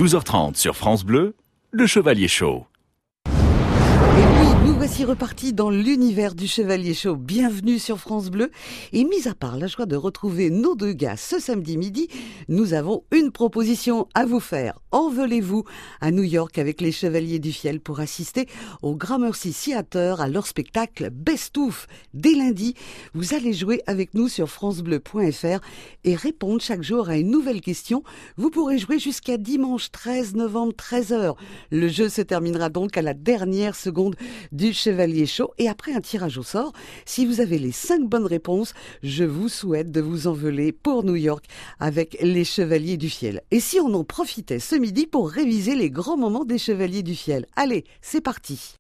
12h30 sur France Bleu, le Chevalier Show. Et oui, nous voici repartis dans l'univers du Chevalier Show. Bienvenue sur France Bleu. Et mis à part la joie de retrouver nos deux gars ce samedi midi, nous avons une proposition à vous faire. Envolez-vous à New York avec les Chevaliers du Fiel pour assister au Gramercy Theatre à leur spectacle Best Of. Dès lundi, vous allez jouer avec nous sur francebleu.fr et répondre chaque jour à une nouvelle question. Vous pourrez jouer jusqu'à dimanche 13 novembre 13h. Le jeu se terminera donc à la dernière seconde du Chevalier Show et après un tirage au sort, si vous avez les 5 bonnes réponses, je vous souhaite de vous envoler pour New York avec les Chevaliers du Fiel. Et si on en profitait ce midi pour réviser les grands moments des Chevaliers du Fiel. Allez, c'est parti.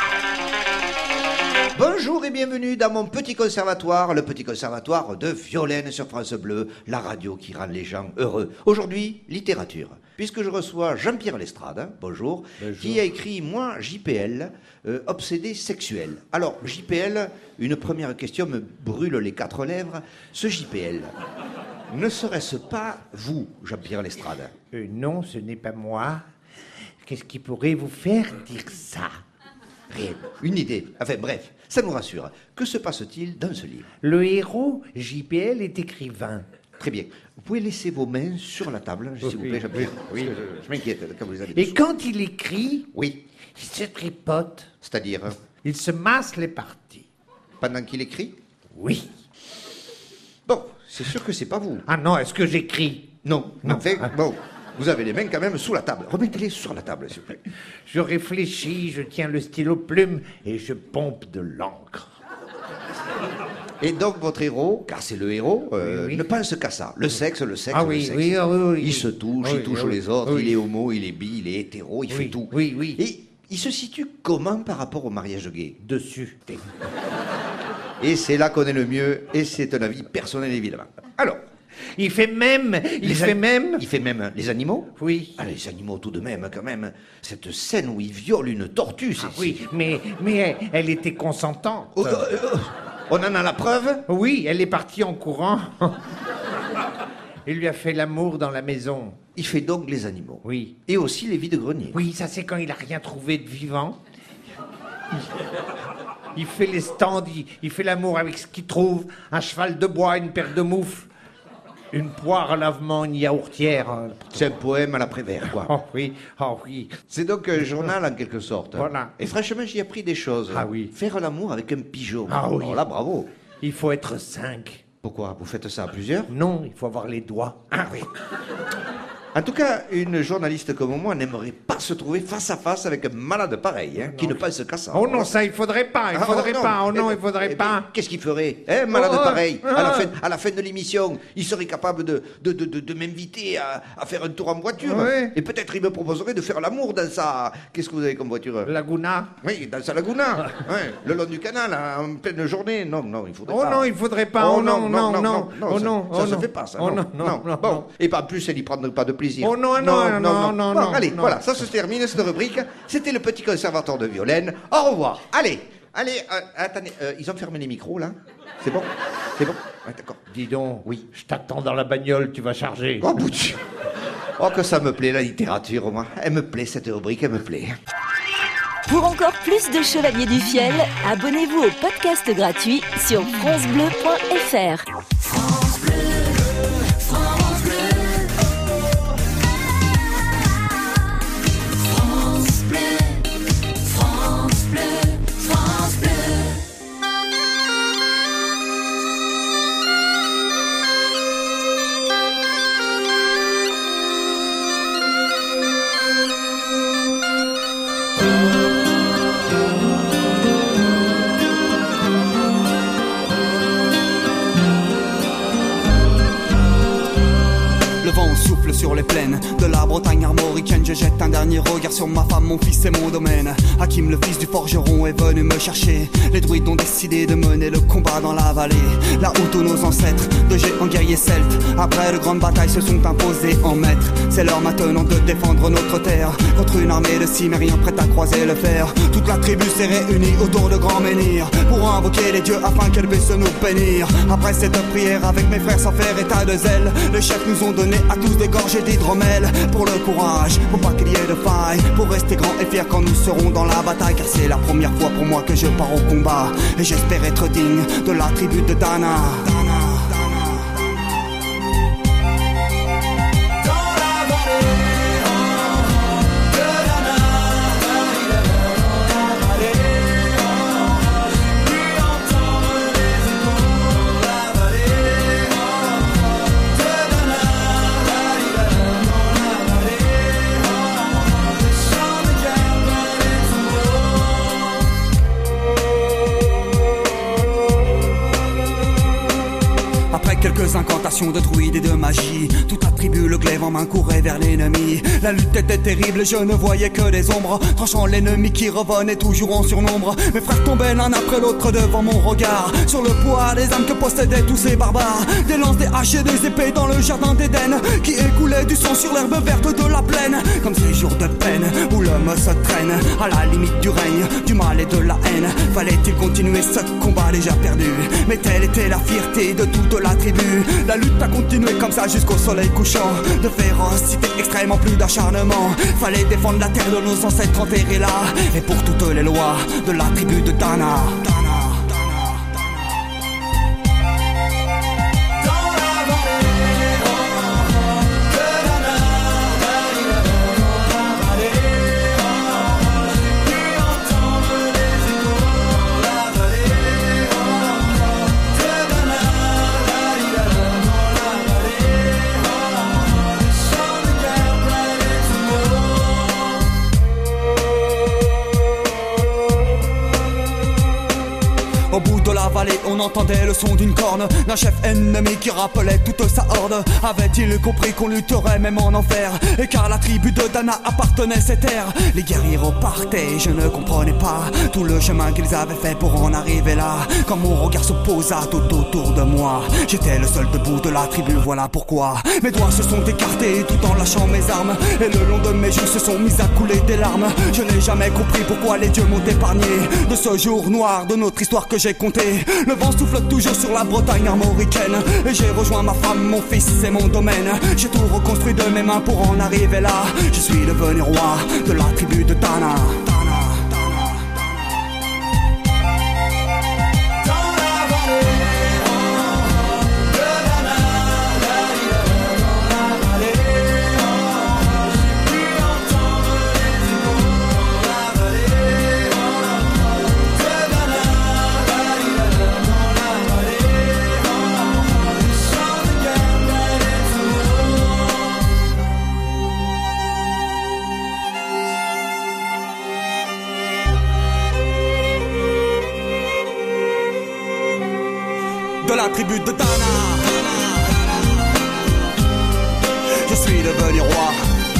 Bonjour et bienvenue dans mon petit conservatoire, le petit conservatoire de Violaine sur France Bleu, la radio qui rend les gens heureux. Aujourd'hui, littérature, puisque je reçois Jean-Pierre Lestrade, bonjour, qui a écrit « Moi, JPL, obsédé sexuel ». Alors, JPL, une première question me brûle les 4 lèvres. Ce JPL, ne serait-ce pas vous, Jean-Pierre Lestrade ? Non, ce n'est pas moi. Qu'est-ce qui pourrait vous faire dire ça ? Rien, une idée. Enfin bref, ça nous rassure. Que se passe-t-il dans ce livre ? Le héros, JPL, est écrivain. Très bien. Vous pouvez laisser vos mains sur la table, s'il vous plaît, Jean-Pierre. Oui, je m'inquiète quand vous les avez. Et quand il écrit, oui, il se tripote. C'est-à-dire Il se masse les parties. Pendant qu'il écrit ? Oui. Bon, c'est sûr que c'est pas vous. Ah non, est-ce que j'écris ? Non. Enfin, bon, vous avez les mains quand même sous la table. Remettez-les sur la table, s'il vous plaît. Je réfléchis, je tiens le stylo plume et je pompe de l'encre. Et donc votre héros, car c'est le héros, oui. ne pense qu'à ça. Le sexe, Ah le oui, sexe. oui. Il se touche, il touche les autres, il est homo, il est bi, il est hétéro, il fait tout. Oui. Et il se situe comment par rapport au mariage gay ? Dessus. Et c'est là qu'on est le mieux, et c'est un avis personnel évidemment. Alors, Il fait même les animaux ? Oui. Ah, les animaux tout de même, quand même. Cette scène où il viole une tortue, c'est... Oui, mais elle était consentante. On en a la preuve ? Oui, elle est partie en courant. Il lui a fait l'amour dans la maison. Il fait donc les animaux. Oui. Et aussi les vides-greniers. Oui, ça c'est quand il a rien trouvé de vivant. Il fait les stands, il fait l'amour avec ce qu'il trouve. Un cheval de bois, une paire de moufles, une poire à lavement, une yaourtière. C'est un poème à l'après-vert, quoi. Oh oui. C'est donc un journal en quelque sorte. Voilà. Et franchement, j'y ai appris des choses. Ah oui. Faire l'amour avec un pigeon. Ah oui. Alors là, bravo. Il faut être 5. Pourquoi ? Vous faites ça à plusieurs ? Non, il faut avoir les doigts. Ah oui. En tout cas, une journaliste comme moi n'aimerait pas se trouver face à face avec un malade pareil, qui ne pense qu'à ça. Oh non, ça il faudrait pas, il faudrait pas. Qu'est-ce qu'il ferait, malade pareil à la fin de l'émission, il serait capable de m'inviter à faire un tour en voiture. Ouais. Et peut-être il me proposerait de faire l'amour dans sa... Qu'est-ce que vous avez comme voiture ? Laguna. Oui, dans sa Laguna. Ouais, le long du canal, en pleine journée. Non, il faudrait pas. Oh non, il faudrait pas. Oh non. Ça se fait pas, ça. Oh non. Bon, et pas en plus, elle n'y prendrait pas de plaisir. Oh non. Bon, allez, voilà, ça se termine cette rubrique. C'était le petit conservatoire de Violaine. Au revoir. Allez, attendez, ils ont fermé les micros là. C'est bon. Ouais, d'accord. Dis donc, oui, je t'attends dans la bagnole, tu vas charger. Oh, bout de... Oh, que ça me plaît la littérature, moi. Elle me plaît cette rubrique, elle me plaît. Pour encore plus de Chevaliers du Fiel, abonnez-vous au podcast gratuit sur francebleu.fr. France Bleu. Sur les plaines de la Bretagne armoricaine, je jette un dernier regard sur ma femme, mon fils et mon domaine. Hakim, le fils du forgeron, est venu me chercher. Les druides ont décidé de mener le combat dans la vallée, là où tous nos ancêtres, de géants guerriers celtes, après de grandes batailles, se sont imposés en maîtres. C'est l'heure maintenant de défendre notre terre contre une armée de cimériens prête à croiser le fer. Toute la tribu s'est réunie autour de grands menhirs pour invoquer les dieux afin qu'elle puisse nous bénir. Après cette prière avec mes frères sans faire état de zèle, les chefs nous ont donné à tous des gants gorgée d'hydromel pour le courage, pour pas qu'il y ait de faille, pour rester grand et fier quand nous serons dans la bataille. Car c'est la première fois pour moi que je pars au combat, et j'espère être digne de la tribu de Dana. Quelques incantations de druides et de magie, toute la tribu, le glaive en main, courait vers l'ennemi. La lutte était terrible, je ne voyais que des ombres, tranchant l'ennemi qui revenait toujours en surnombre. Mes frères tombaient l'un après l'autre devant mon regard, sur le poids des âmes que possédaient tous ces barbares. Des lances, des haches et des épées dans le jardin d'Éden, qui écoulaient du sang sur l'herbe verte de la plaine. Comme ces jours de peine où l'homme se traîne à la limite du règne, du mal et de la haine. Fallait-il continuer ce combat déjà perdu? Mais telle était la fierté de toute la tribu. La lutte a continué comme ça jusqu'au soleil couchant. De férocité extrême en plus d'acharnement. Fallait défendre la terre de nos ancêtres enterrés là. Et pour toutes les lois de la tribu de Dana. Au bout de la vallée, on entendait le son d'une corne, d'un chef ennemi qui rappelait toute sa horde. Avait-il compris qu'on lutterait même en enfer, et car la tribu de Dana appartenait ces terres? Les guerriers repartaient, je ne comprenais pas tout le chemin qu'ils avaient fait pour en arriver là. Quand mon regard se posa tout autour de moi, j'étais le seul debout de la tribu, voilà pourquoi mes doigts se sont écartés tout en lâchant mes armes, et le long de mes joues se sont mis à couler des larmes. Je n'ai jamais compris pourquoi les dieux m'ont épargné de ce jour noir de notre histoire que j'ai compté. Le vent souffle toujours sur la Bretagne armoricaine, et j'ai rejoint ma femme, mon fils et mon domaine. J'ai tout reconstruit de mes mains pour en arriver là. Je suis devenu roi de la tribu de Dana. De la tribu de Dana, je suis devenu roi.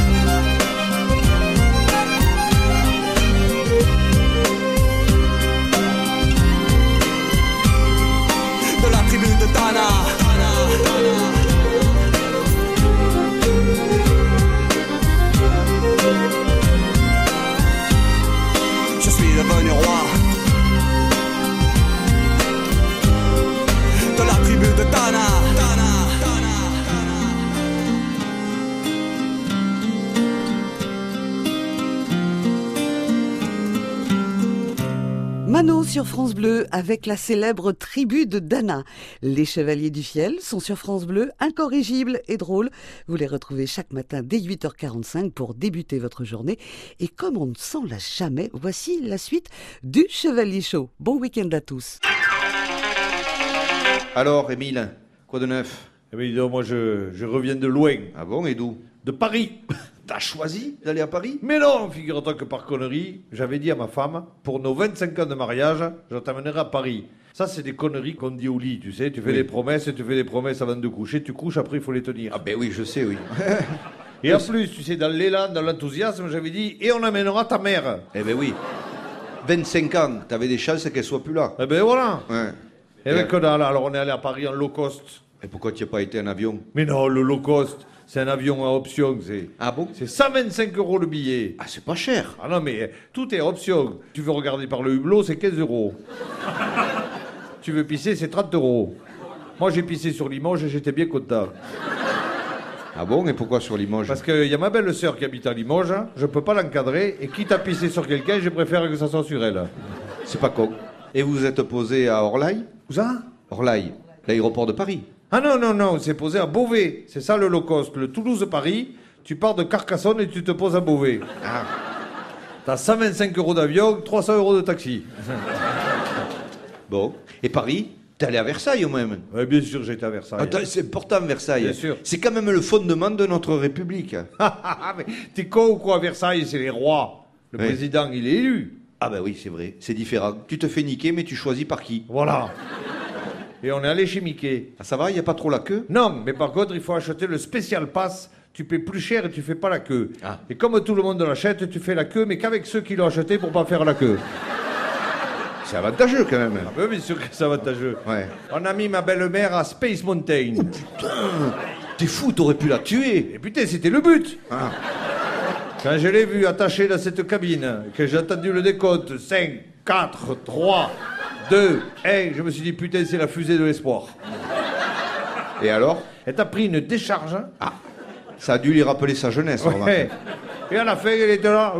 De la tribu de Dana. Je suis devenu roi. De la tribu de Dana. Manon sur France Bleu avec la célèbre tribu de Dana. Les Chevaliers du Fiel sont sur France Bleu, incorrigibles et drôles. Vous les retrouvez chaque matin dès 8h45 pour débuter votre journée. Et comme on ne s'en lâche jamais, voici la suite du Chevalier Show. Bon week-end à tous. Alors, Émile, quoi de neuf? Eh bien, dis donc, moi, je reviens de loin. Ah bon, et d'où? De Paris. T'as choisi d'aller à Paris? Mais non, figure-toi que par connerie, j'avais dit à ma femme, pour nos 25 ans de mariage, je t'amènerai à Paris. Ça, c'est des conneries qu'on dit au lit, tu sais. Tu fais des promesses avant de coucher. Tu couches, après, il faut les tenir. Ah ben oui, je sais, oui. Et en plus, tu sais, dans l'élan, dans l'enthousiasme, j'avais dit, et on amènera ta mère. Eh ben oui. 25 ans, t'avais des chances qu'elle soit plus là. Eh ben voilà. Ouais. Et bien que dalle, alors on est allé à Paris en low cost. Et pourquoi tu n'as pas été en avion? Mais non, le low cost, c'est un avion à option, c'est... Ah bon? C'est 125 € le billet. Ah, c'est pas cher. Ah non, mais tout est à option. Tu veux regarder par le hublot, c'est 15 €. Tu veux pisser, c'est 30 €. Moi, j'ai pissé sur Limoges et j'étais bien content. Ah bon, et pourquoi sur Limoges? Parce qu'il y a ma belle-sœur qui habite à Limoges, je peux pas l'encadrer, et quitte à pisser sur quelqu'un, je préfère que ça soit sur elle. C'est pas con. Et vous êtes posé à Orlaï? Où ça? Orlaï, l'aéroport de Paris. Ah non, c'est posé à Beauvais. C'est ça le low cost, le Toulouse-Paris. Tu pars de Carcassonne et tu te poses à Beauvais. Ah. T'as 125 € d'avion, 300 € de taxi. Bon. Et Paris? T'es allé à Versailles au même? Ouais, bien sûr, j'étais à Versailles. Attends, c'est important Versailles. Bien sûr. C'est quand même le fondement de notre République. Mais t'es con ou quoi, Versailles, c'est les rois. Le Ouais. président, il est élu. Ah ben oui, c'est vrai, c'est différent. Tu te fais niquer, mais tu choisis par qui? Voilà. Et on est allé chez Mickey. Ah, ça va, il n'y a pas trop la queue? Non, mais par contre, il faut acheter le spécial pass. Tu paies plus cher et tu fais pas la queue. Ah. Et comme tout le monde l'achète, tu fais la queue, mais qu'avec ceux qui l'ont acheté pour pas faire la queue. C'est avantageux quand même. Ah ben, bien sûr que c'est avantageux. Ouais. On a mis ma belle-mère à Space Mountain. T'es fou, t'aurais pu la tuer. Et putain, c'était le but. Ah. Quand je l'ai vu attaché dans cette cabine, que j'ai entendu le décompte 5, 4, 3, 2, 1, je me suis dit putain, c'est la fusée de l'espoir. Et alors? Elle t'a pris une décharge. Ah, ça a dû lui rappeler sa jeunesse, remarque. Ouais. Et à la fin, elle était là.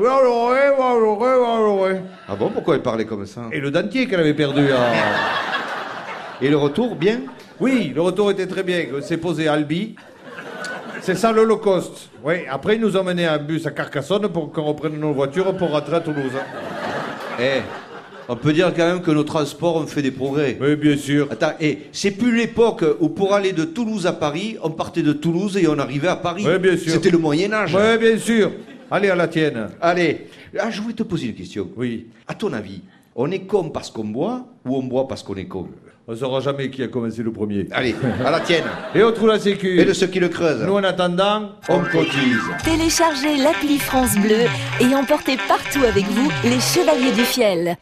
Ah bon, pourquoi elle parlait comme ça? Et le dentier qu'elle avait perdu. Et le retour, bien? Oui, le retour était très bien. On s'est posé à Albi. C'est ça le low cost. Oui, après, ils nous ont menés en bus à Carcassonne pour qu'on reprenne nos voitures pour rentrer à Toulouse. Eh, on peut dire quand même que nos transports ont fait des progrès. Oui, bien sûr. Attends, c'est plus l'époque où pour aller de Toulouse à Paris, on partait de Toulouse et on arrivait à Paris. Oui, bien sûr. C'était le Moyen-Âge. Oui, bien sûr. Allez, à la tienne. Allez, je voulais te poser une question. Oui. À ton avis, on est con parce qu'on boit ou on boit parce qu'on est con? On ne saura jamais qui a commencé le premier. Allez, à la tienne. Et on trouve la sécu. Et de ceux qui le creusent. Nous, en attendant, on cotise. Téléchargez l'appli France Bleu et emportez partout avec vous les Chevaliers du Fiel.